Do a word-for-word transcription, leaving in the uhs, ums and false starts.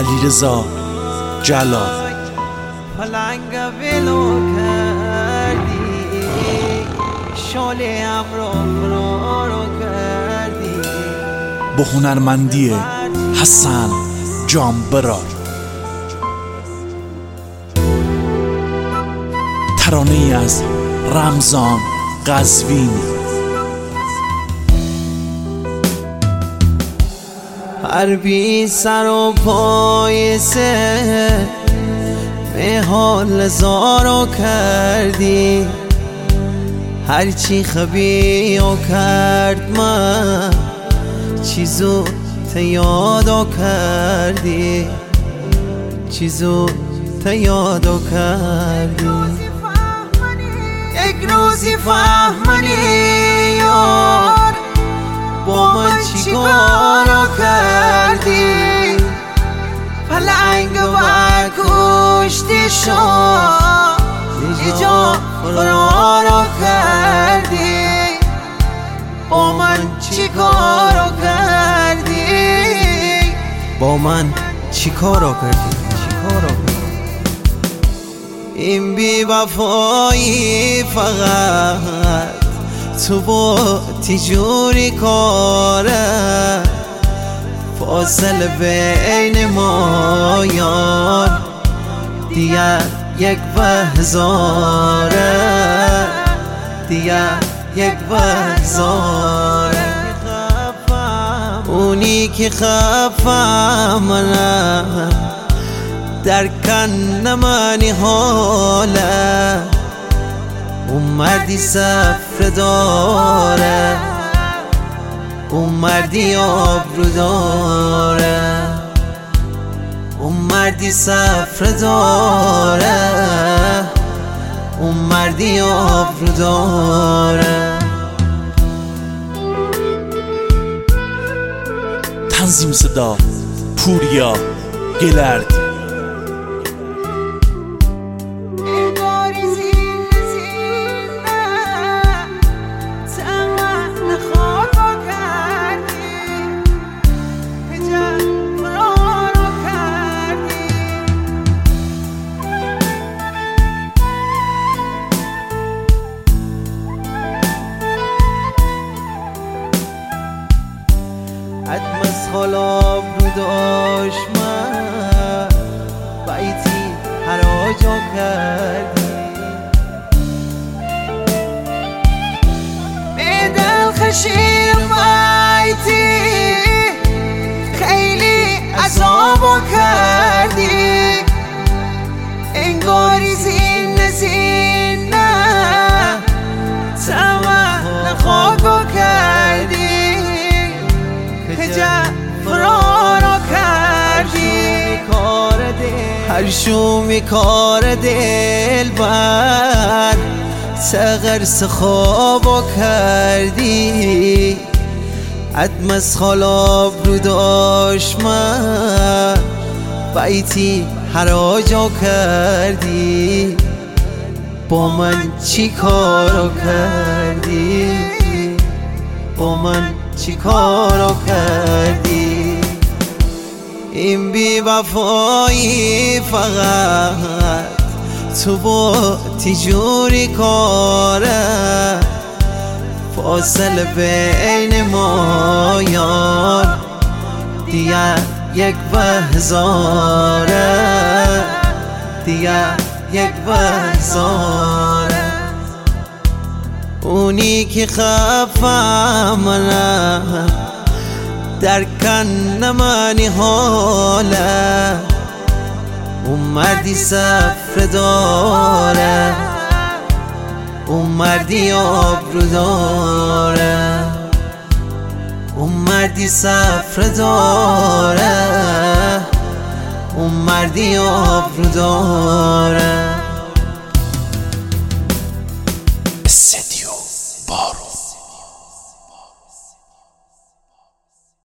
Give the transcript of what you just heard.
علیرضا جلال. پلنگ ولو کردی، شاله‌ام را فرارو کردی. با هنرمندی حسن جانبرار. ترانه‌ای از رمضان قزوینی. هر بی سر و پای سه به حال زارو کردی، هرچی خبیو کرد من چیزو تیادو کردی، چیزو تیادو کردی. یک روزی فهمانی یار با من چی کارو کردی. پلنگ و کشتی شد یه جا فرارو کردی. با من چی کارو کردی، با من چی کارو کردی، چی کارو کردی. این بی وفایی فقط تو با تیجوری کاره، فاصله بین ما یار دیگه یک بهزاره، دیگه یک بهزاره. اونی که خفه منه در کن منی حاله، اون مردی سفر داره، اون مردی آبرو داره، اون مردی سفر داره، اون مردی آبرو داره. تنظیم صدا پوریا گلردی. حتم خلاب رو داشت من بیتی حراجا کردی. به دل خشیر بیتی خیلی عذابا کردی. انگاری زین زینه تمام خاکو کردی، فرارو کردی. هر شومی کار دل بر سغرس خوابو کردی. عدم از خلاب رو داشت من بیتی حراجو کردی. با من چی کارو کردی، با من چی کارو کردی. این بی وفایی فقط تو با تیجوری کاره، فاصله بین ما یار دیگه یک بهزاره، دیگه یک بهزاره. اونی که خفه منه در کن منی حاله، اون مردی سفر داره، اون مردی آبرو داره، اون مردی سفر داره، اون مردی آبرو داره.